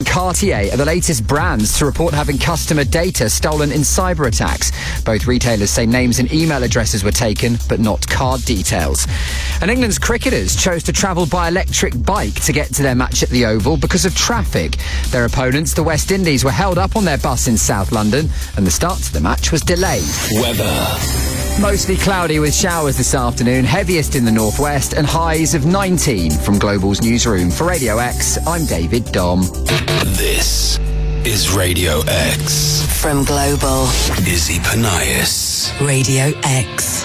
Cartier are the latest brands to report having customer data stolen in cyber attacks. Both retailers say names and email addresses were taken, but not card details. And England's cricketers chose to travel by electric bike to get to their match at the Oval because of traffic. Their opponents, the West Indies, were held up on their bus in South London, and the start to the match was delayed. Weather. Mostly cloudy with showers this afternoon, heaviest in the northwest, and highs of 19 from Global's newsroom. For Radio X, I'm David Dom. This is Radio X. From Global, Izzy Panias. Radio X.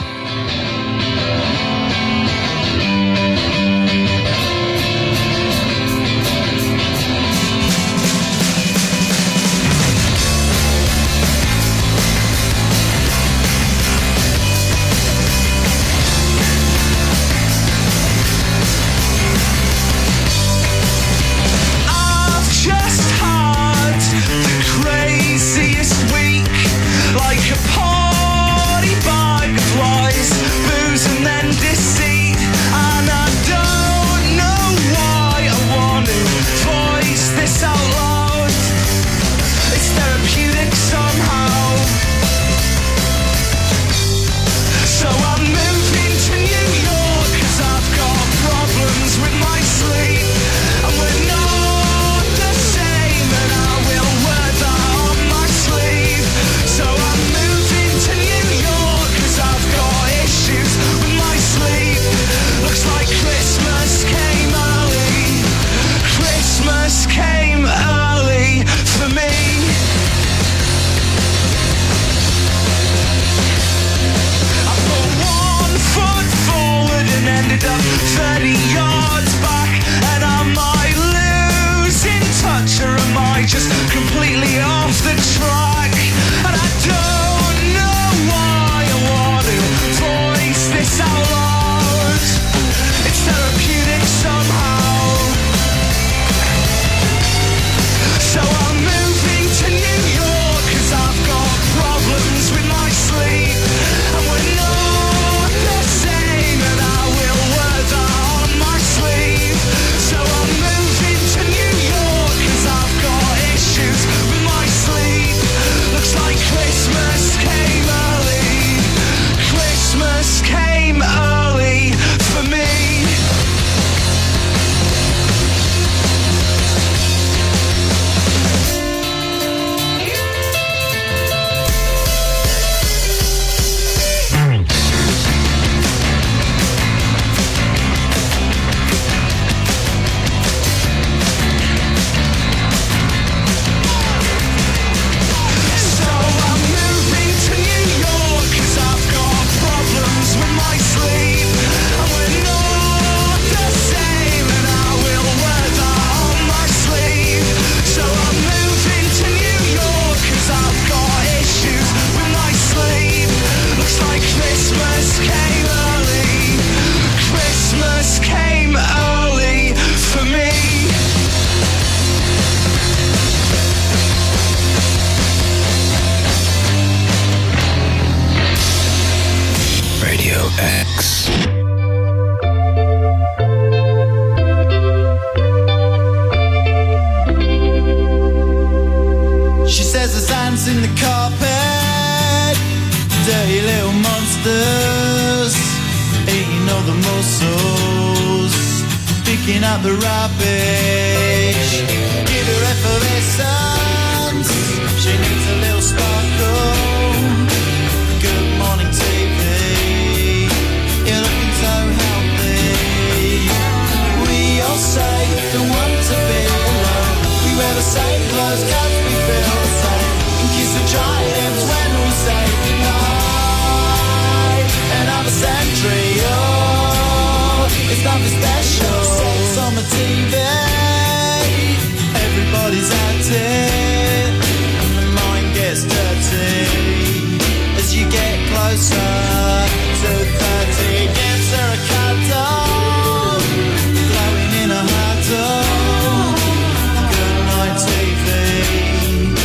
Good night TV.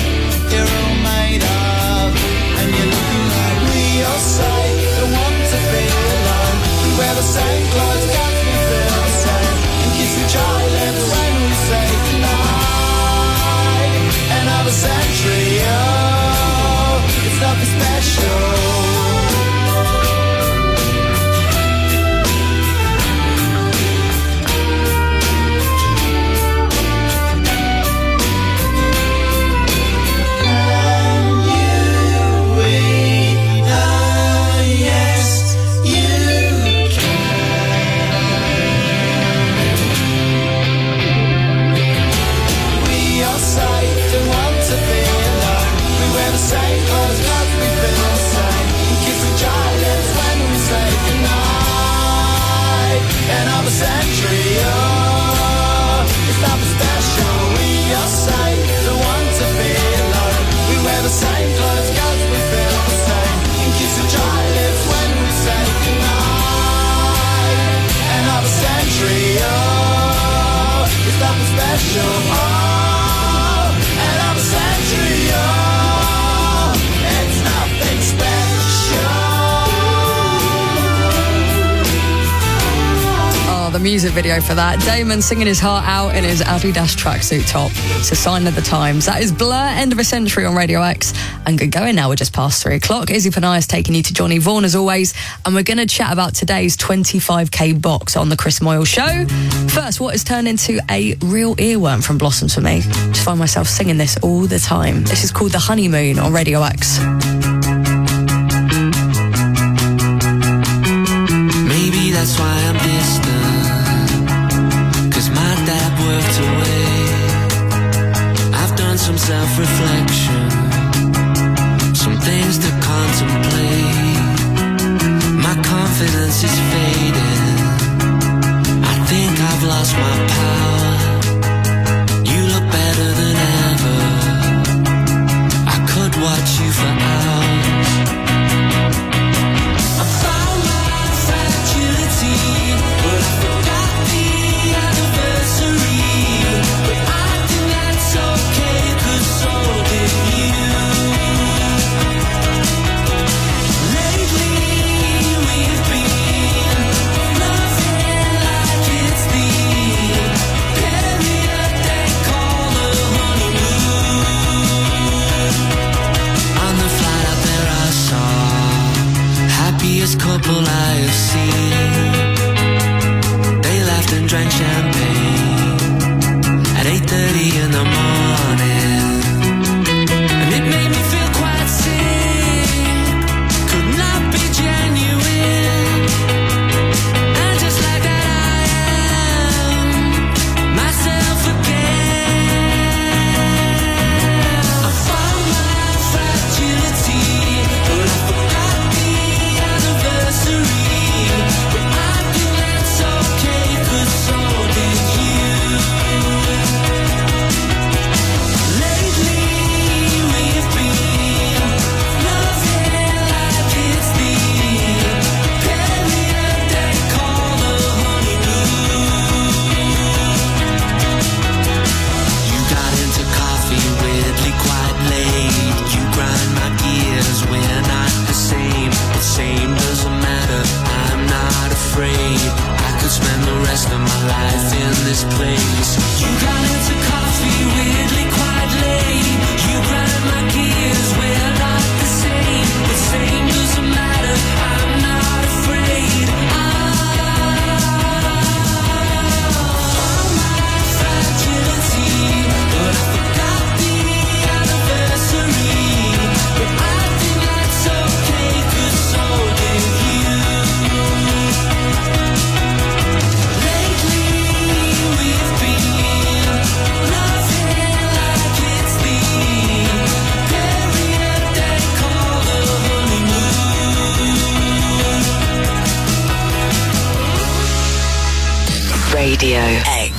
the music video for that. Damon singing his heart out in his Adidas tracksuit top. It's a sign of the times. That is Blur, End of a Century on Radio X. And good going now, we're just past 3 o'clock. Izzy Panias taking you to Johnny Vaughan as always. And we're going to chat about today's 25k box on the Chris Moyle Show. First, what has turned into a real earworm from Blossoms for me. Just find myself singing this all the time. This is called The Honeymoon on Radio X. Maybe that's why I'm distant, 'cause my dad worked away. I've done some self-reflection, some things to contemplate. My confidence is fading, I think I've lost my power. You look better than ever, I could watch you for hours. I found my fragility, but I forgot the anniversary. But I think that's okay, 'cause so did you. Lately we've been loving like it's the period they call the honeymoon. On the flight out there I saw happiest couple I have seen. They laughed and drank champagne at 8:30 in the morning, and it made me feel quite sick. Could not be genuine, and just like that I am myself again. I found my fragility, but I forgot the anniversary. But I think that's okay, 'cause so did you. Lately we've been loving like it's the period they call the honeymoon. You got into coffee weirdly quite late. You grind my gears, we're not the same. But same doesn't matter, I'm not afraid. I could spend the rest of my life in this place. You got into coffee weirdly quite late. You grind my gears, we're not the same. But same doesn't matter, I'm not afraid. My fragility, but I forgot the anniversary. But I think that's okay, 'cause so did you. Lately we've been loving like it's the period they call the honeymoon. Radio X.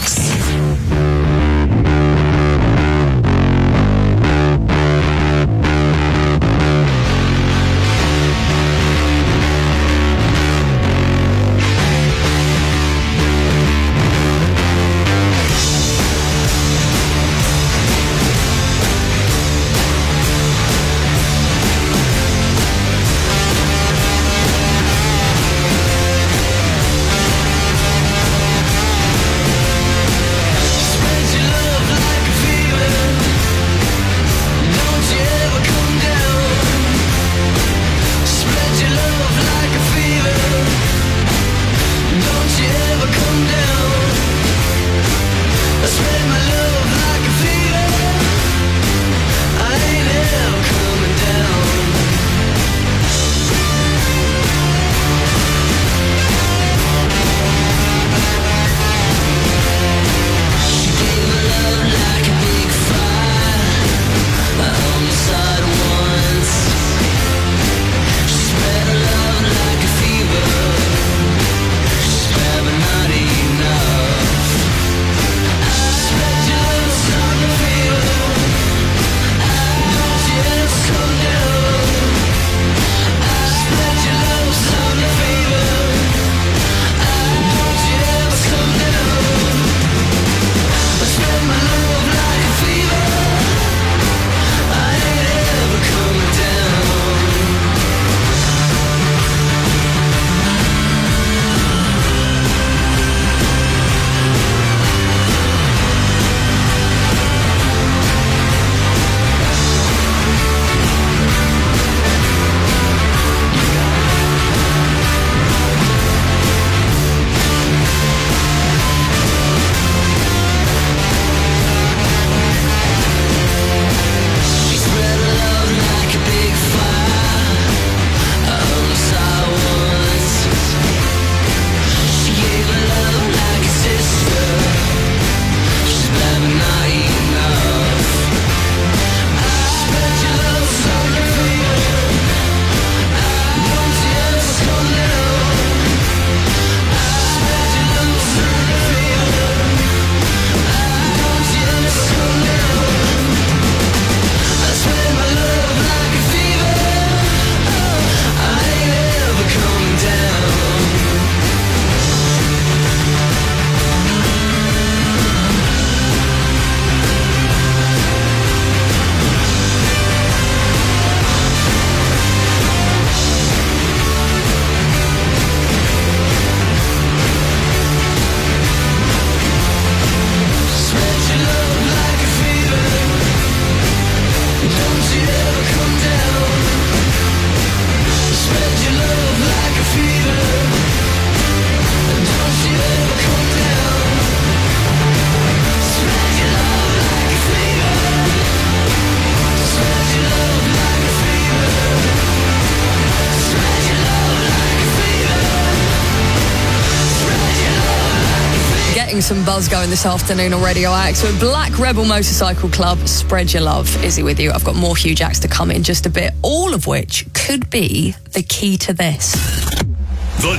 getting some buzz going this afternoon on Radio X with Black Rebel Motorcycle Club. Spread your love. Izzy with you. I've got more Hugh Jacks to come in just a bit, all of which could be the key to this. The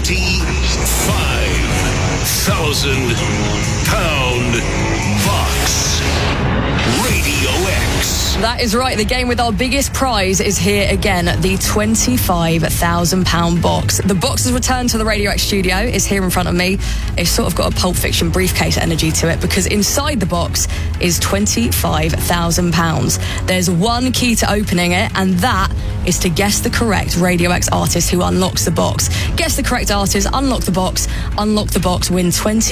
£25,000 box. Radio X. That is right. The game with our biggest prize is here again, the £25,000 box. The box has returned to the Radio X studio. It's here in front of me. It's sort of got a Pulp Fiction briefcase energy to it because inside the box is £25,000. There's one key to opening it, and that is to guess the correct Radio X artist who unlocks the box. Guess the correct artist, unlock the box, win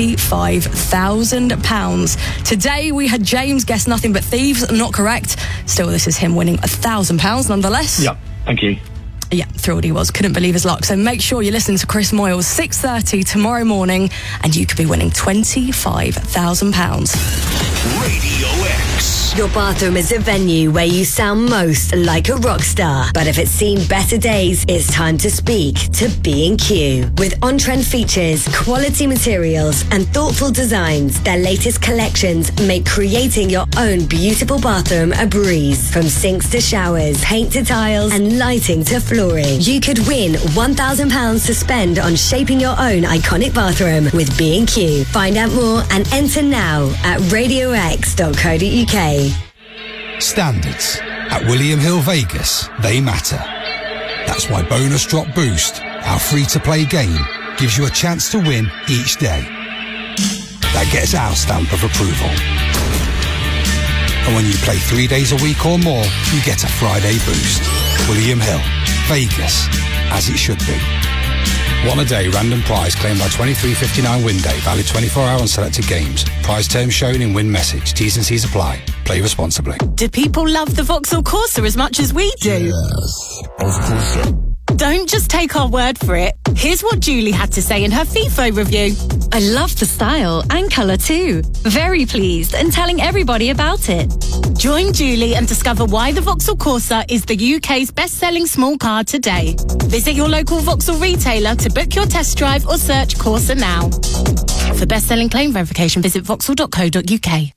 £25,000. Today we had James guess Nothing But Thieves, not correct. Still, this is him winning £1,000 nonetheless. Yeah, thank you. Yeah, thrilled he was. Couldn't believe his luck. So make sure you listen to Chris Moyles 6:30 tomorrow morning, and you could be winning £25,000. Radio X. Your bathroom is a venue where you sound most like a rock star. But if it's seen better days, it's time to speak to B&Q. With on-trend features, quality materials, and thoughtful designs, their latest collections make creating your own beautiful bathroom a breeze. From sinks to showers, paint to tiles, and lighting to flooring. You could win £1,000 to spend on shaping your own iconic bathroom with B&Q. Find out more and enter now at radiox.co.uk. Standards. At William Hill Vegas, they matter. That's why Bonus Drop Boost, our free-to-play game, gives you a chance to win each day. That gets our stamp of approval. And when you play 3 days a week or more, you get a Friday boost. William Hill, Vegas, as it should be. One a day random prize claimed by 23.59 win day, valid 24 hour on selected games. Prize terms shown in win message. T's and C's apply. Play responsibly. Do people love the Vauxhall Corsa as much as we do? Yes, of course. Don't just take our word for it. Here's what Julie had to say in her FIFO review. I love the style and colour too. Very pleased and telling everybody about it. Join Julie and discover why the Vauxhall Corsa is the UK's best-selling small car today. Visit your local Vauxhall retailer to book your test drive or search Corsa now. For best-selling claim verification, visit vauxhall.co.uk.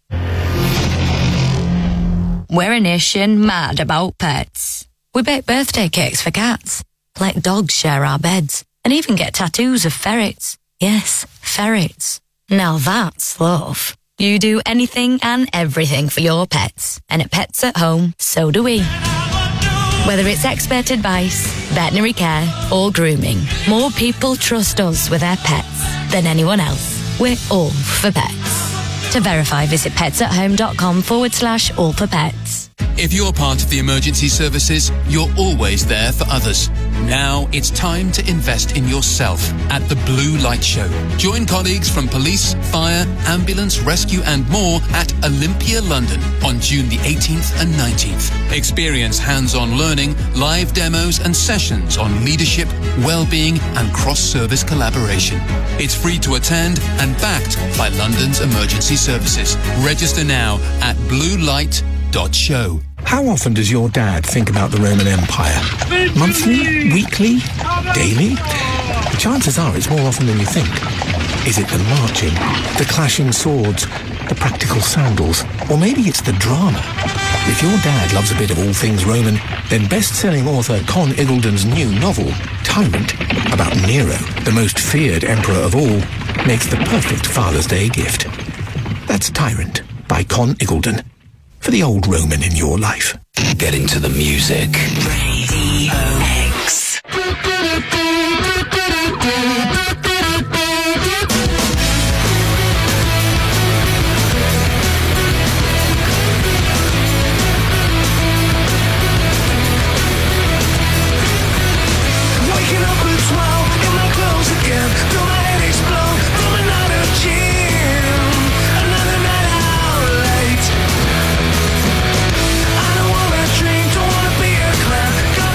We're a nation mad about pets. We bake birthday cakes for cats, let dogs share our beds, and even get tattoos of ferrets. Yes, ferrets. Now that's love. You do anything and everything for your pets. And at Pets at Home, so do we. Whether it's expert advice, veterinary care, or grooming, more people trust us with their pets than anyone else. We're all for pets. To verify, visit petsathome.com/all for pets. If you're part of the emergency services, you're always there for others. Now it's time to invest in yourself at the Blue Light Show. Join colleagues from police, fire, ambulance, rescue and more at Olympia, London on June the 18th and 19th. Experience hands-on learning, live demos and sessions on leadership, well-being and cross-service collaboration. It's free to attend and backed by London's emergency services. Register now at bluelight.show. How often does your dad think about the Roman Empire? Monthly? Weekly? Daily? The chances are it's more often than you think. Is it the marching, the clashing swords, the practical sandals, or maybe it's the drama? If your dad loves a bit of all things Roman, then best-selling author Con Iggulden's new novel, Tyrant, about Nero, the most feared emperor of all, makes the perfect Father's Day gift. That's Tyrant by Con Iggulden. For the old Roman in your life. Get into the music. Radio X. Waking up at 12 in my clothes again. Feel my head explode from another gym. Another night out late. I don't wanna drink, don't wanna be a clown.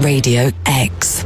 Radio X.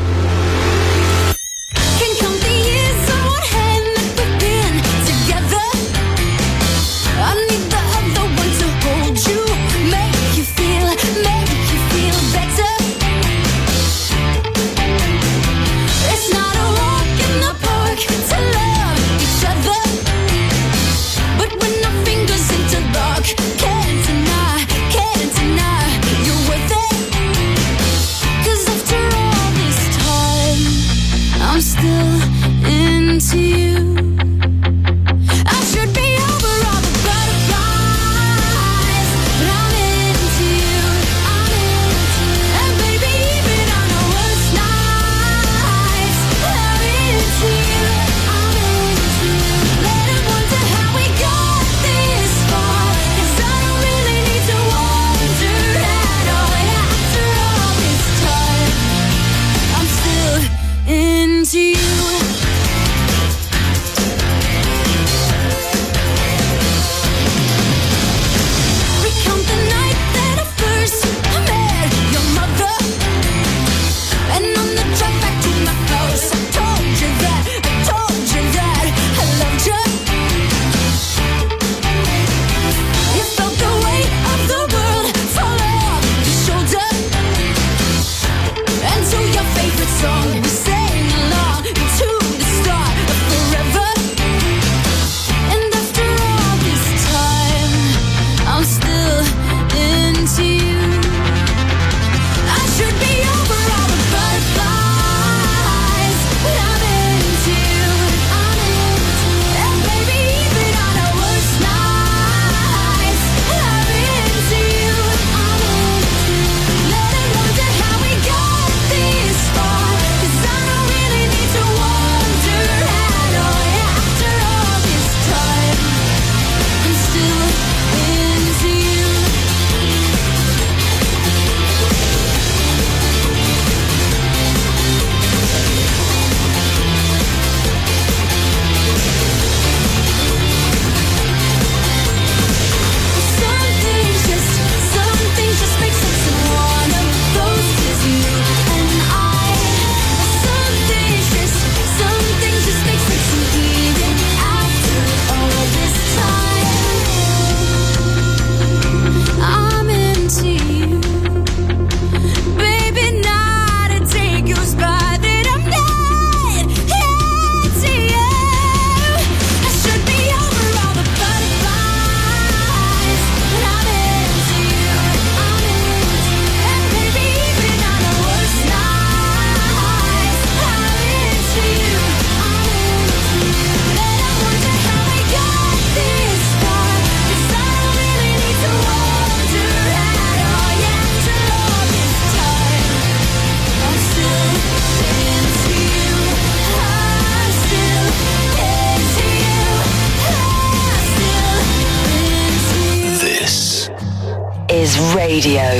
Radio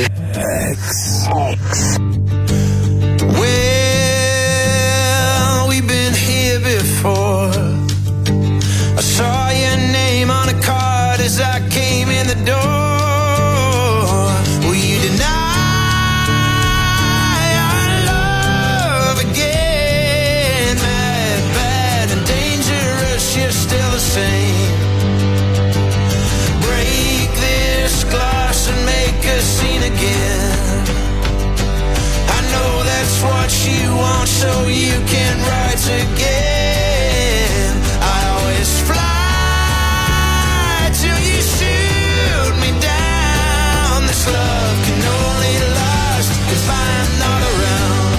X. Well, we've been here before. I saw your name on a card as I came in the door. Will you deny our love again? Mad, bad, and dangerous, you're still the same. Break this glass and make a scene again. I know that's what you want, so you can write again. I always fly till you shoot me down. This love can only last if I'm not around.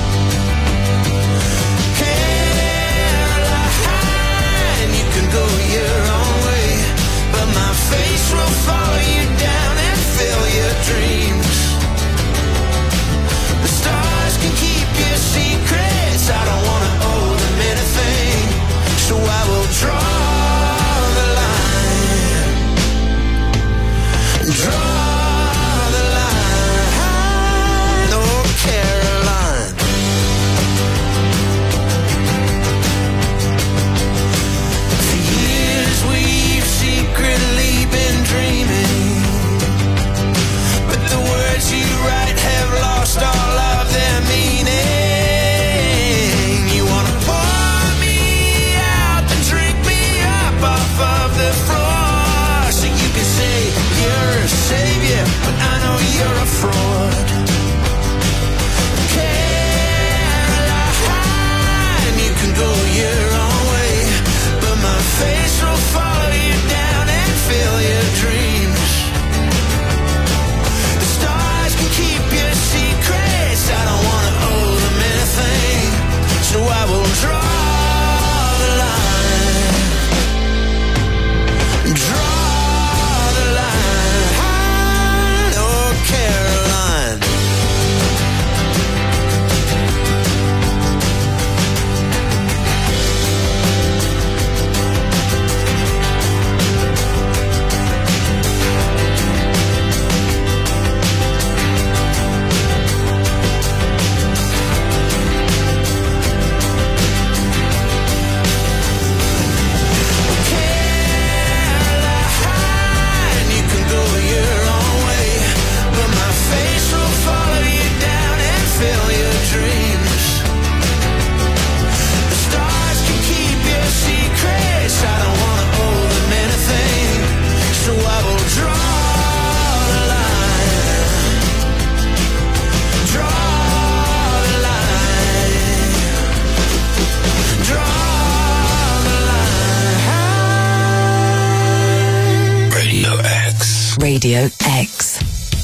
Caroline, you can go your own way, but my face will follow you down and fill your dreams. The stars can keep your secrets, I don't wanna Radio X.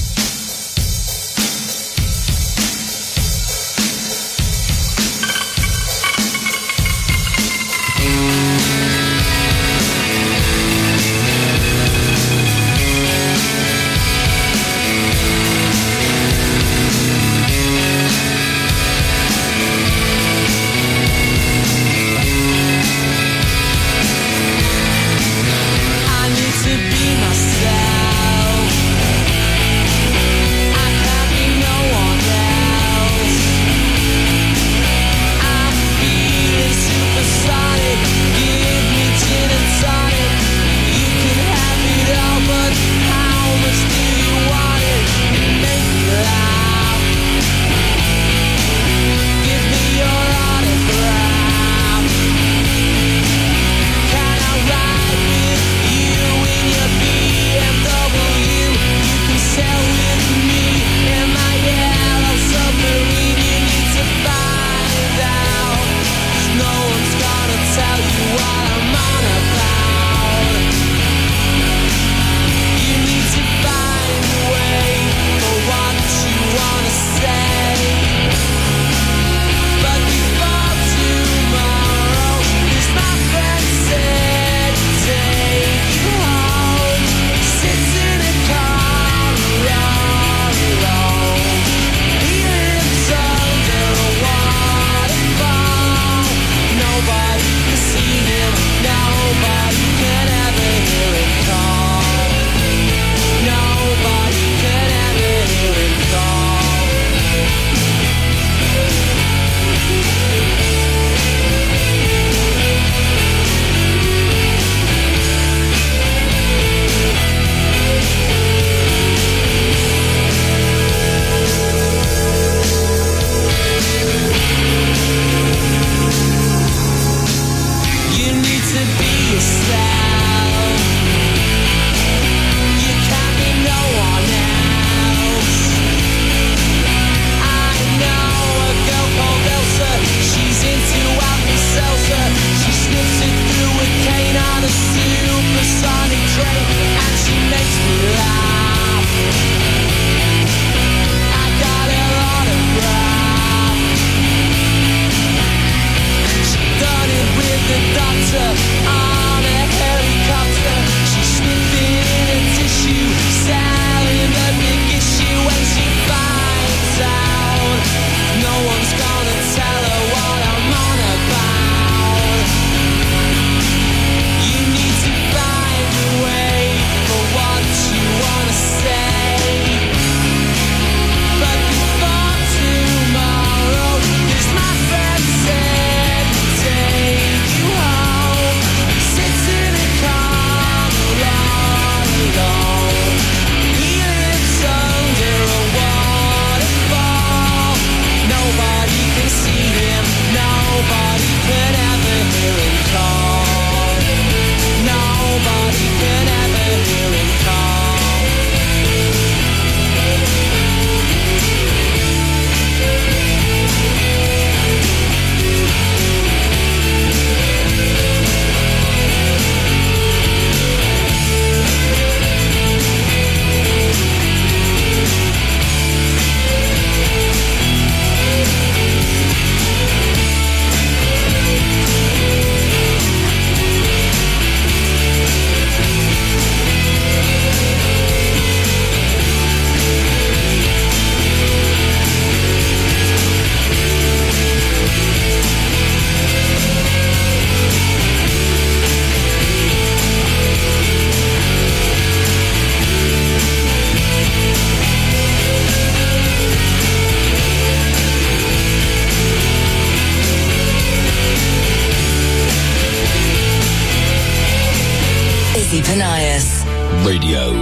Panias. Radio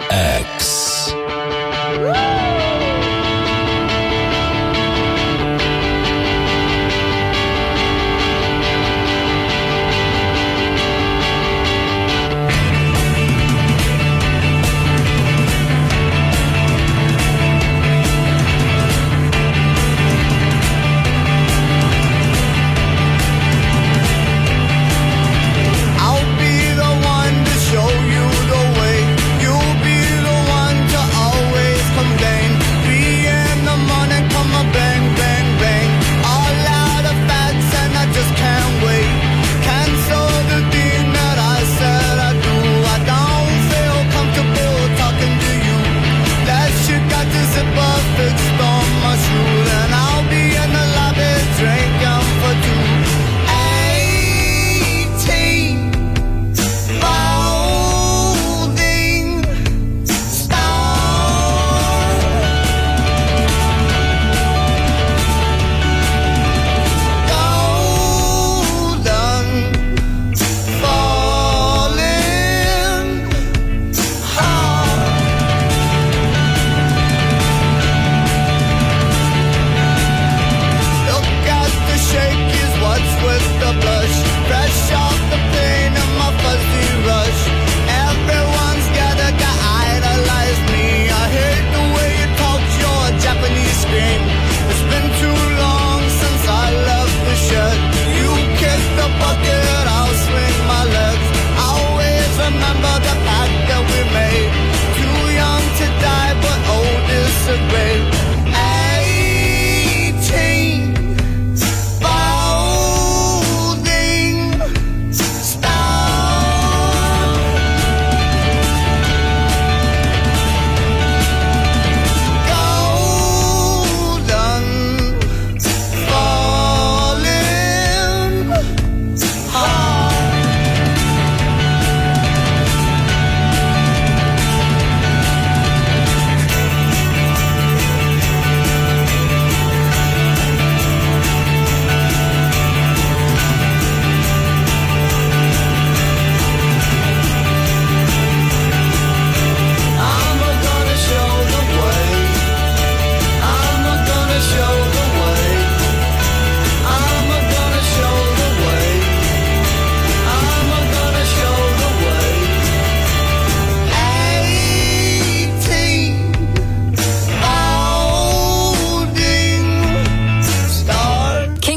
X. I'll be the one to show you the way. You'll be the one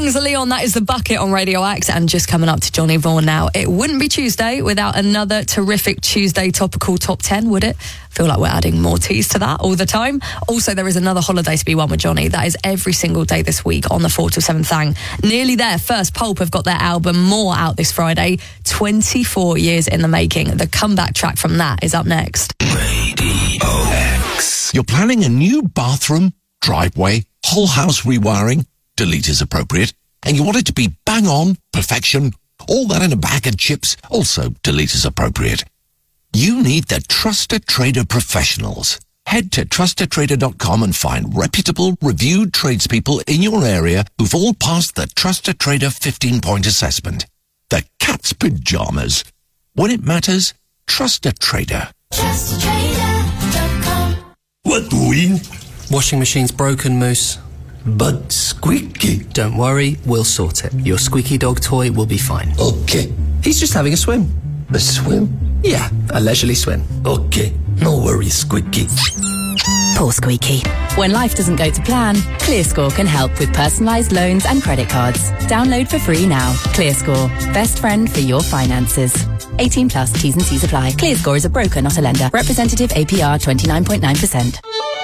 Kings of Leon, that is The Bucket on Radio X, and just coming up to Johnny Vaughan now. It wouldn't be Tuesday without another terrific Tuesday topical top 10, would it? I feel like we're adding more teas to that all the time. Also, there is another holiday to be won with Johnny. That is every single day this week on the 4 till 7 thang. Nearly there. First, Pulp have got their album More out this Friday. 24 years in the making. The comeback track from that is up next. Radio X. You're planning a new bathroom, driveway, whole house rewiring. Delete is appropriate. And you want it to be bang on, perfection, all that in a bag of chips. Also, delete is appropriate. You need the Trusted Trader professionals. Head to trustedtrader.com and find reputable, reviewed tradespeople in your area who've all passed the Trusted Trader 15-point assessment. The cat's pajamas. When it matters, trust a trader. TrustedTrader.com. What doing? Washing machine's broken, Moose. But Squeaky. Don't worry, we'll sort it. Your squeaky dog toy will be fine. Okay. He's just having a swim. A swim? Yeah, a leisurely swim. Okay. No worries, Squeaky. Poor Squeaky. When life doesn't go to plan, ClearScore can help with personalised loans and credit cards. Download for free now. ClearScore. Best friend for your finances. 18 plus T's and C's apply. ClearScore is a broker, not a lender. Representative APR 29.9%.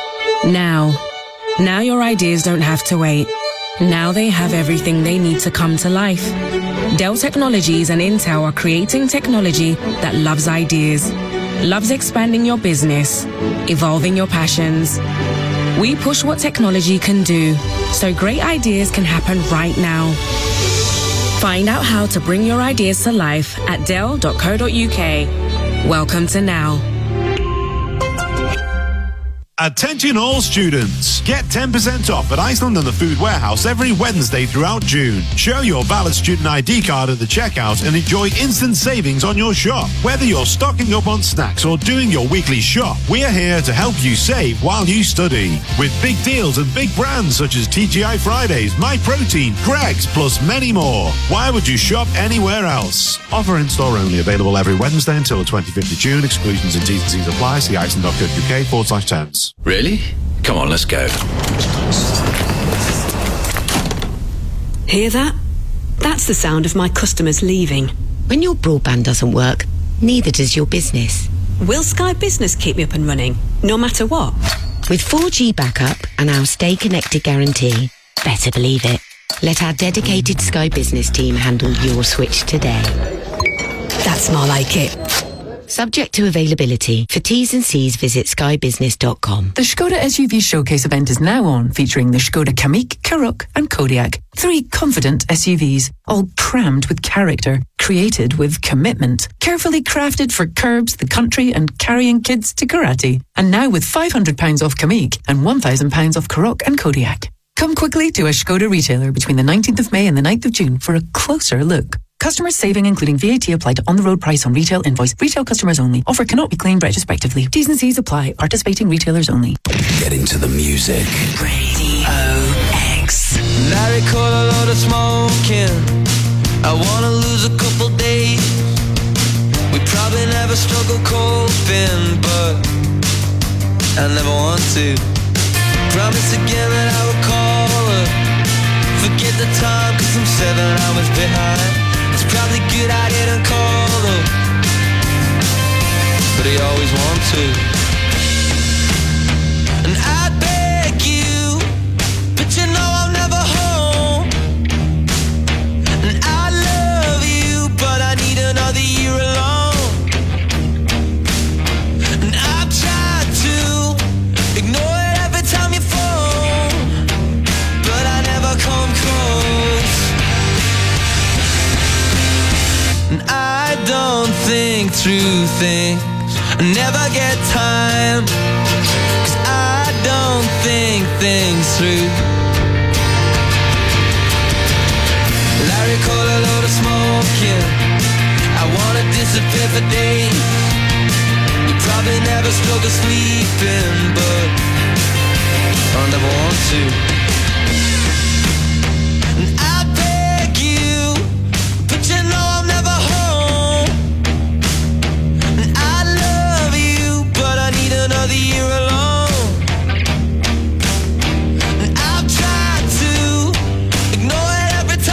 Now your ideas don't have to wait. Now they have everything they need to come to life. Dell Technologies and Intel are creating technology that loves ideas, loves expanding your business, evolving your passions. We push what technology can do, so great ideas can happen right now. Find out how to bring your ideas to life at dell.co.uk. Welcome to Now. Attention all students! Get 10% off at Iceland and the Food Warehouse every Wednesday throughout June. Show your valid student ID card at the checkout and enjoy instant savings on your shop. Whether you're stocking up on snacks or doing your weekly shop, we're here to help you save while you study. With big deals and big brands such as TGI Fridays, MyProtein, Greggs, plus many more. Why would you shop anywhere else? Offer in-store only, available every Wednesday until the 25th of June. Exclusions and T's and C's apply. See iceland.co.uk/terms. Really? Come on, let's go. Hear that? That's the sound of my customers leaving. When your broadband doesn't work, neither does your business. Will Sky Business keep me up and running, no matter what? With 4G backup and our Stay Connected guarantee, better believe it. Let our dedicated Sky Business team handle your switch today. That's more like it. Subject to availability. For T's and C's, visit skybusiness.com. The Skoda SUV Showcase event is now on, featuring the Skoda Kamiq, Karoq and Kodiaq. 3 confident SUVs, all crammed with character, created with commitment, carefully crafted for curbs, the country and carrying kids to karate. And now with £500 off Kamiq and £1,000 off Karoq and Kodiaq. Come quickly to a Skoda retailer between the 19th of May and the 9th of June for a closer look. Customers saving including VAT applied to on-the-road price on retail invoice. Retail customers only. Offer cannot be claimed retrospectively. T's and C's apply. Participating retailers only. Get into the music. Radio X. Larry caught a lot of smoking. I wanna lose a couple days. We probably never struggle coping, but I never want to. Promise again that I will call her. Forget the time, cause I'm 7 hours behind. It's probably good I didn't call her, but I always want to. And I beg you, but you know I'm never home. And I love you, but I need another year alone. And I've tried to ignore it every time you phone, but I never come close. And I don't think through things, I never get time, cause I don't think things through. Larry caught a load of smoking. I wanna disappear for days. We probably never struggle sleeping, but I never want to. And I beg you, but you know I'm never home. And I love you, but I need another year alone. And I've tried to ignore it every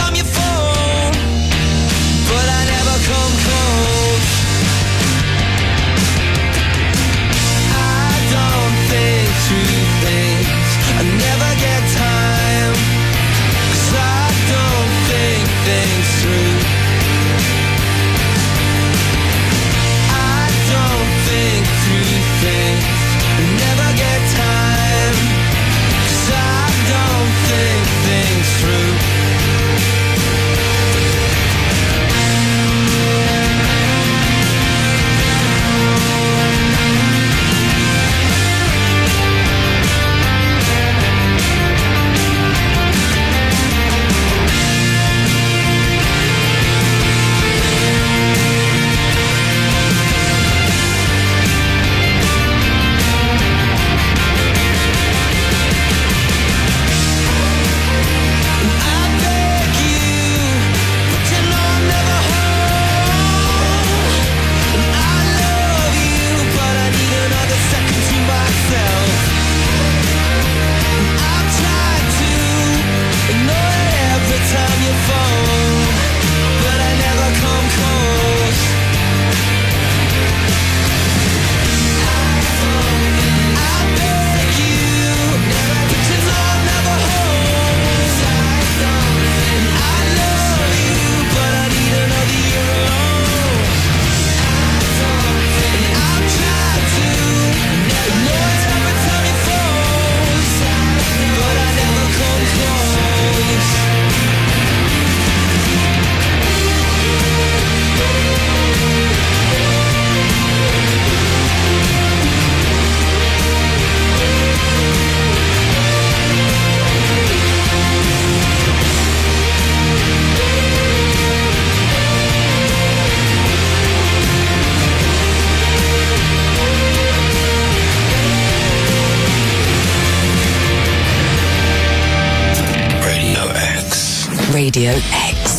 Radio X.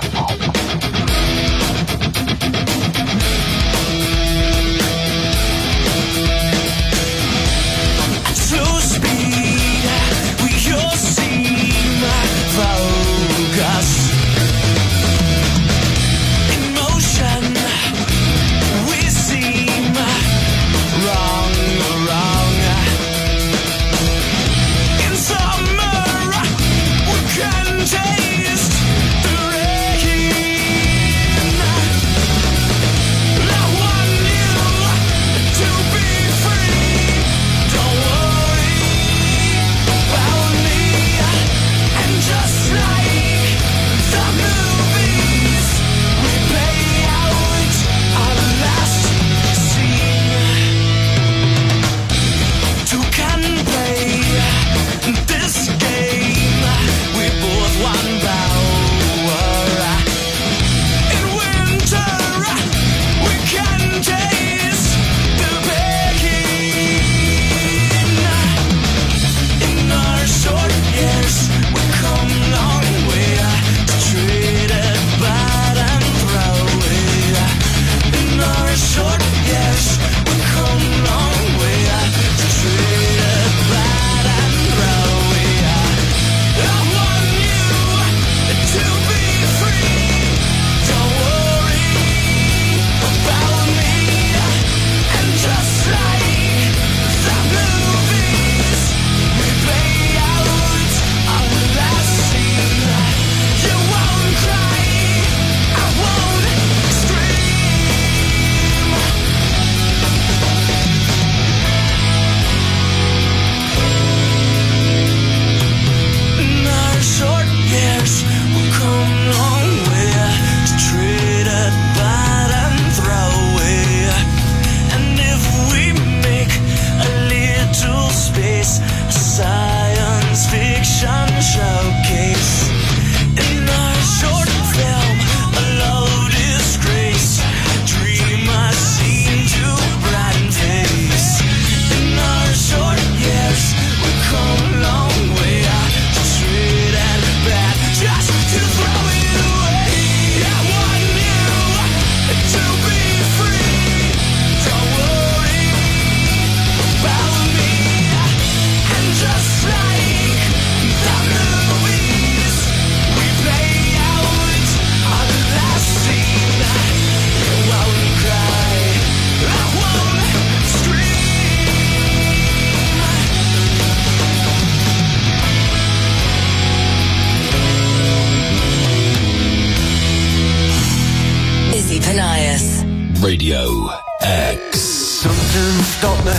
Radio X. Something stopped me,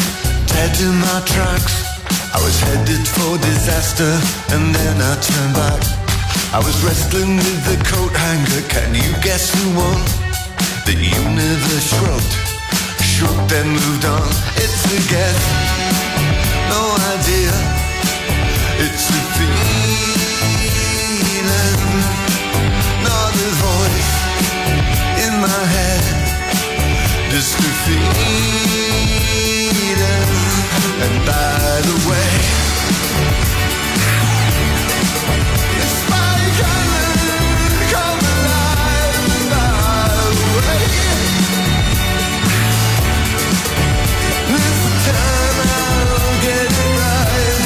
dead in my tracks. I was headed for disaster, and then I turned back. I was wrestling with the coat hanger. Can you guess who won? The universe shrugged, shook, then moved on. It's a guess, no idea. It's a feeling, not a voice in my head. Just a feeling. And by the way, it's my color, come alive. And by the way, this time I'll get it right.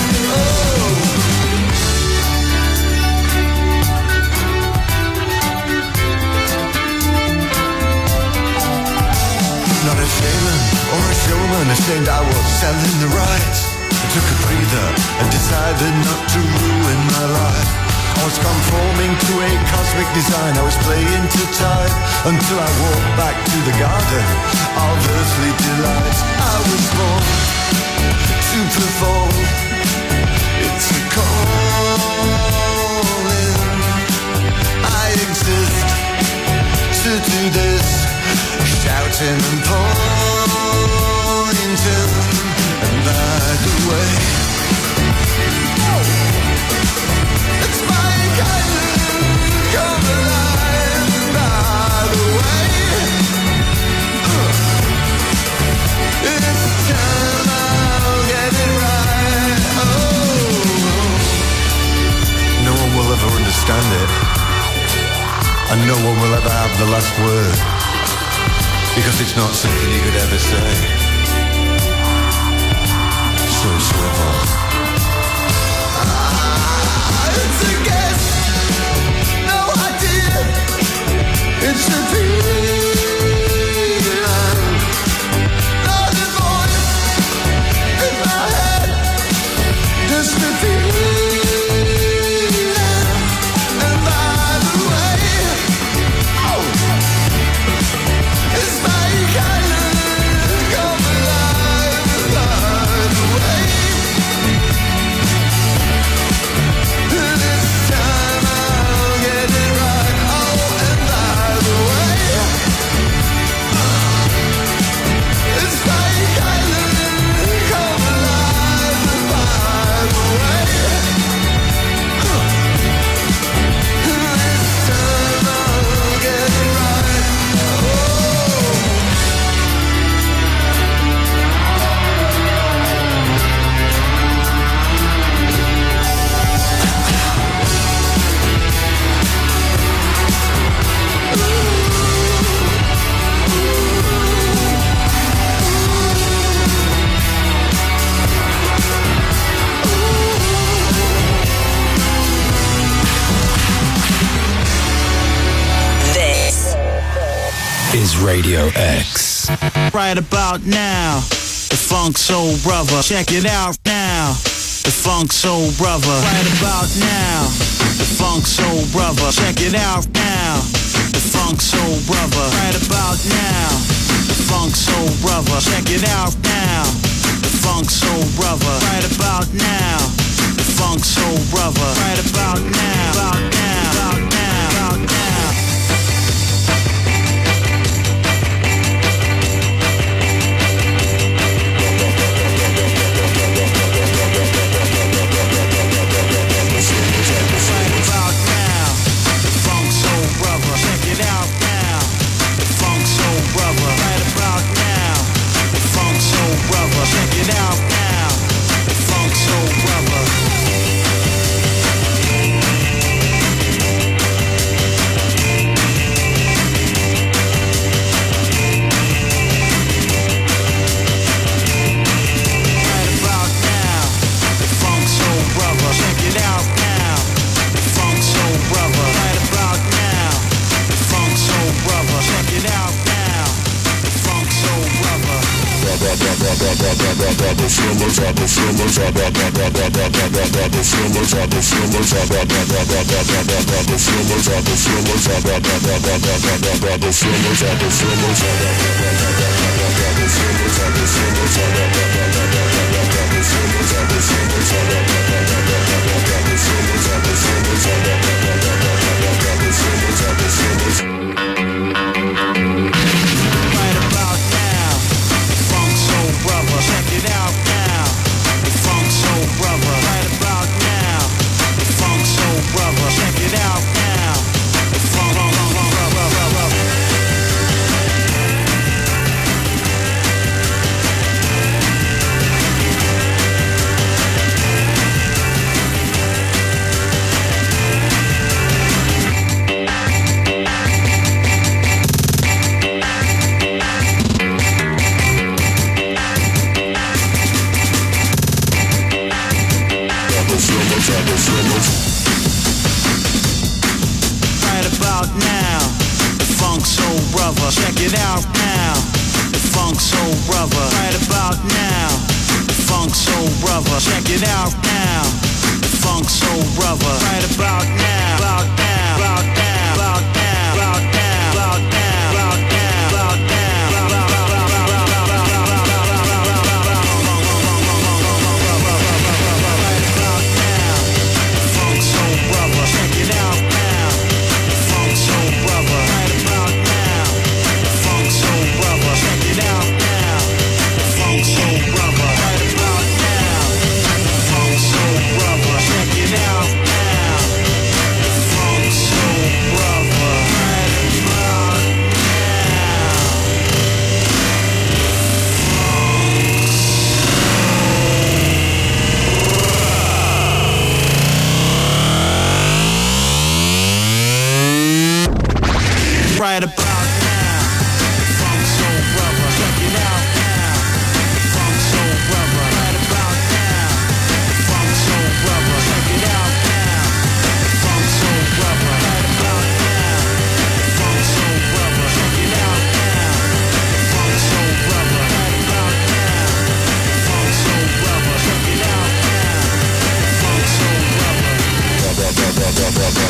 Not a shaman or a showman, ashamed I was selling the rights. I took a breather and decided not to ruin my life. I was conforming to a cosmic design. I was playing to time until I walked back to the garden of earthly delights. I was born to perform. It's a calling. I exist to do this, shouting and pointing. And by the way, it's my kind of come alive. And by the way, it's time I'll get it right. Oh, no one will ever understand understand it. And no one will ever have the last word, because it's not something you could ever say. So swivel. It's a guess, no idea. It's a feeling, not a voice in my head, just a feeling. And by the way, it's like I come alive. By the way, this time I'll get it right. Oh, and by the way, it's like I come alive. By the way, this time I'll get it right. This is Radio X. Right about now, the Funk Soul Brother. Check it out now, the Funk Soul Brother. Right about now, the Funk Soul Brother. Check it out now, the Funk Soul Brother. Right about now, the Funk Soul Brother. Check it out now, the Funk Soul Brother. Right about now, the Funk Soul Brother. Right about now, about now, about now, about now. Check it out now, the Funk Soul Brother.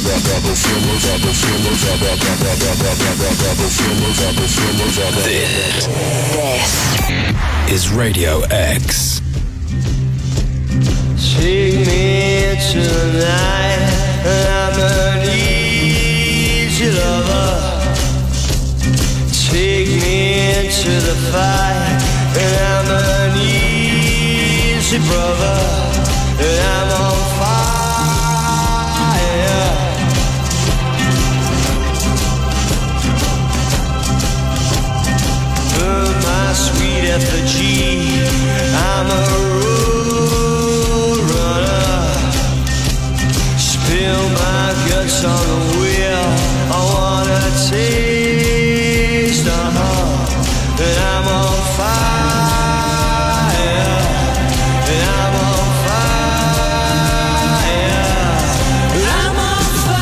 This is Radio X. Take me tonight, I'm an easy lover. Take me into the fight, and I'm an easy brother, and I'm on fire. Burn my sweet effigy, I'm a road runner. Spill my guts on the wheel, I wanna taste the heart, and I'm on fire, and I'm on fire, and I'm on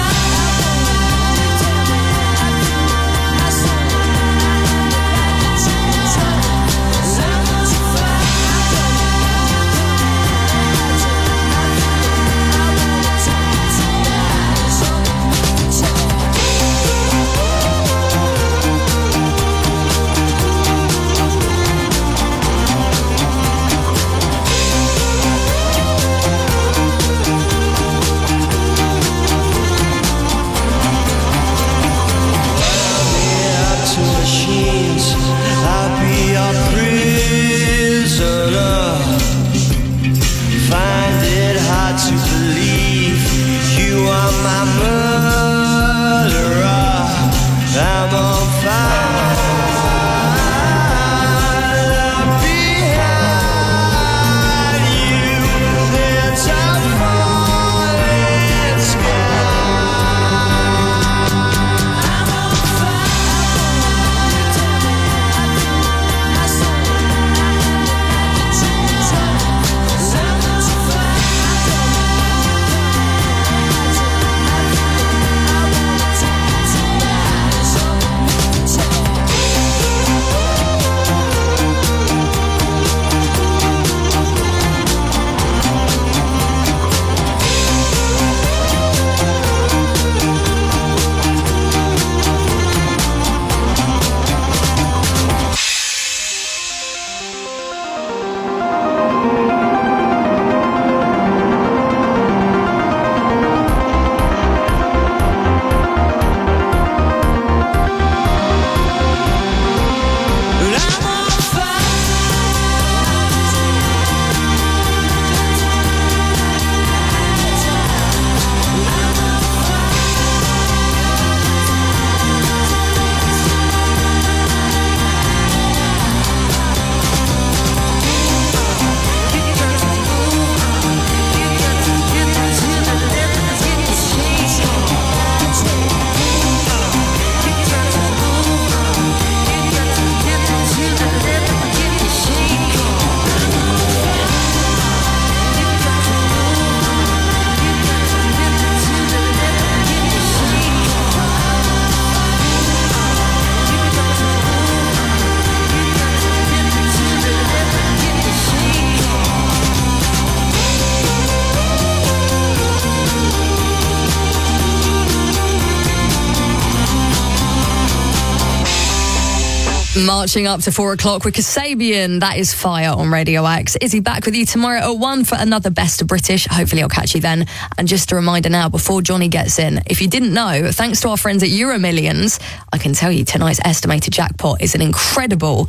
Marching up to 4 o'clock with Kasabian. That is Fire on Radio X. Izzy back with you tomorrow at 1 for another Best of British. Hopefully I'll catch you then. And just a reminder now, before Johnny gets in, if you didn't know, thanks to our friends at Euro Millions, I can tell you tonight's estimated jackpot is an incredible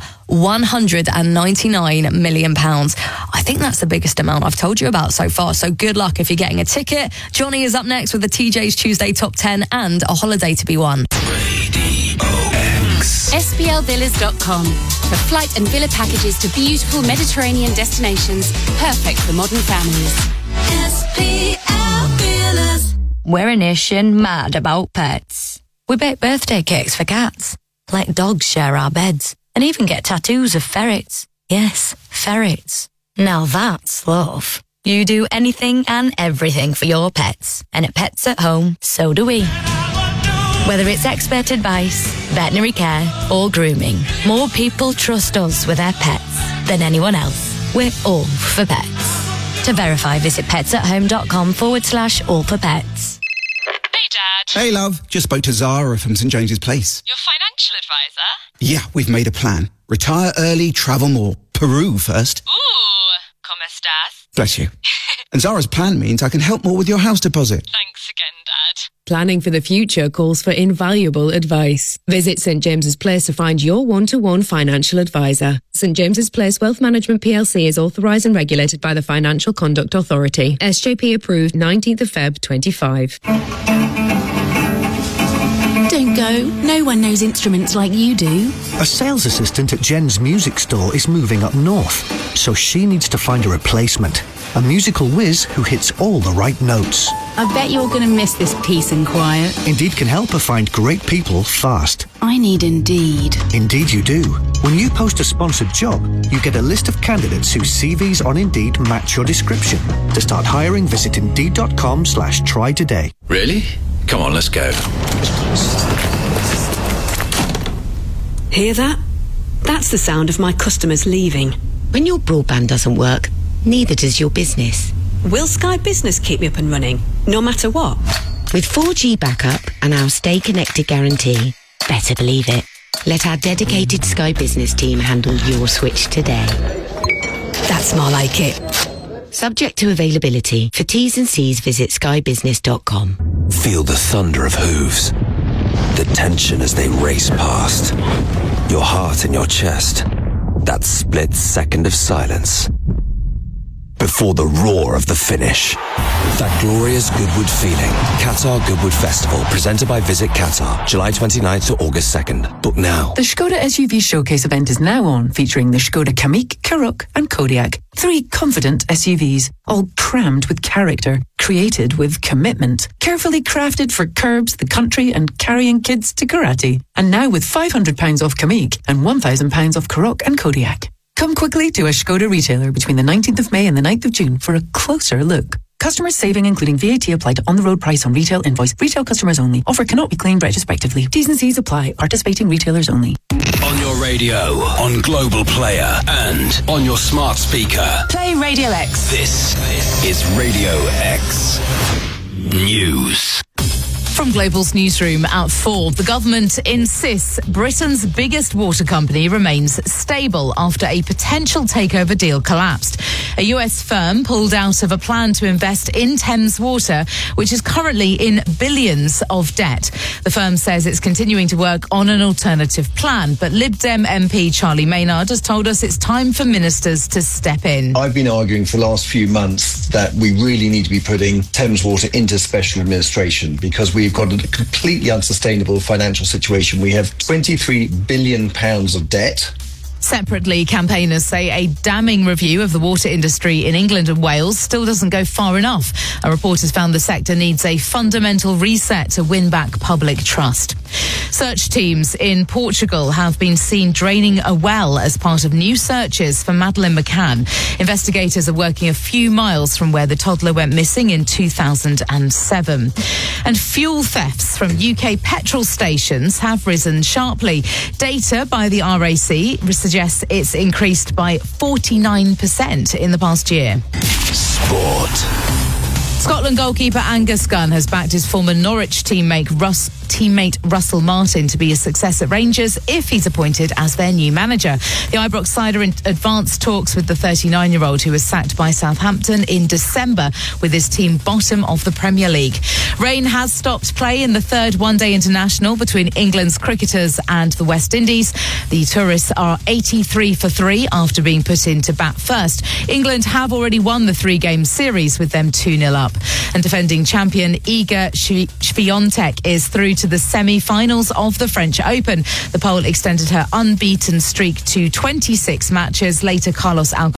£199 million. I think that's the biggest amount I've told you about so far. So good luck if you're getting a ticket. Johnny is up next with the TJ's Tuesday Top 10 and a holiday to be won. SPLvillas.com for flight and villa packages to beautiful Mediterranean destinations, perfect for modern families. SPL Villas. We're a nation mad about pets. We bake birthday cakes for cats, let dogs share our beds, and even get tattoos of ferrets. Yes, ferrets. Now that's love. You do anything and everything for your pets. And at Pets at Home, so do we. Whether it's expert advice, veterinary care, or grooming, more people trust us with their pets than anyone else. We're all for pets. To verify, visit petsathome.com/all for pets. BJ, Dad. Hey, love. Just spoke to Zara from St James's Place. Your financial advisor? Yeah, we've made a plan. Retire early, travel more. Peru first. Ooh, ¿cómo estás? Bless you. And Zara's plan means I can help more with your house deposit. Thanks again, Dad. Planning for the future calls for invaluable advice. Visit St James's Place to find your one-to-one financial advisor. St James's Place Wealth Management PLC is authorised and regulated by the Financial Conduct Authority. SJP approved 19th of Feb 25. Don't go. No one knows instruments like you do. A sales assistant at Jen's music store is moving up north, so she needs to find a replacement. A musical whiz who hits all the right notes. I bet you're going to miss this peace and quiet. Indeed can help her find great people fast. I need Indeed. Indeed you do. When you post a sponsored job, you get a list of candidates whose CVs on Indeed match your description. To start hiring, visit Indeed.com/try today. Really? Come on, let's go. Hear that? That's the sound of my customers leaving. When your broadband doesn't work, neither does your business. Will Sky Business keep me up and running, no matter what? With 4G backup and our Stay Connected guarantee, better believe it. Let our dedicated Sky Business team handle your switch today. That's more like it. Subject to availability. For T's and C's, visit skybusiness.com. Feel the thunder of hooves. The tension as they race past. Your heart in your chest. That split second of silence. Before the roar of the finish. That glorious Goodwood feeling. Qatar Goodwood Festival, presented by Visit Qatar, July 29th to August 2nd. Book now. The Skoda SUV Showcase event is now on, featuring the Skoda Kamiq, Karoq and Kodiaq. 3 confident SUVs, all crammed with character, created with commitment, carefully crafted for curbs, the country and carrying kids to karate. And now with £500 off Kamiq and £1,000 off Karoq and Kodiaq. Come quickly to a Skoda retailer between the 19th of May and the 9th of June for a closer look. Customers saving including VAT applied to on-the-road price on retail invoice. Retail customers only. Offer cannot be claimed retrospectively. T's and C's apply. Participating retailers only. On your radio, on Global Player, and on your smart speaker. Play Radio X. This is Radio X News. From Global's newsroom at 4, the government insists Britain's biggest water company remains stable after a potential takeover deal collapsed. A US firm pulled out of a plan to invest in Thames Water, which is currently in billions of debt. The firm says it's continuing to work on an alternative plan, but Lib Dem MP Charlie Maynard has told us it's time for ministers to step in. I've been arguing for the last few months that we really need to be putting Thames Water into special administration because we've got a completely unsustainable financial situation. We have £23 billion of debt. Separately, campaigners say a damning review of the water industry in England and Wales still doesn't go far enough. A report has found the sector needs a fundamental reset to win back public trust. Search teams in Portugal have been seen draining a well as part of new searches for Madeleine McCann. Investigators are working a few miles from where the toddler went missing in 2007. And fuel thefts from UK petrol stations have risen sharply. Data by the RAC suggests it's increased by 49% in the past year. Sport. Scotland goalkeeper Angus Gunn has backed his former Norwich teammate Russell Martin to be a success at Rangers if he's appointed as their new manager. The Ibrox side are in advanced talks with the 39-year-old who was sacked by Southampton in December with his team bottom of the Premier League. Rain has stopped play in the third one-day international between England's cricketers and the West Indies. The tourists are 83 for 3 after being put in to bat first. England have already won the 3-game series with them 2-0 up. And defending champion Iga Swiatek is through to the semi-finals of the French Open. The Pole extended her unbeaten streak to 26 matches. Later, Carlos Alcaraz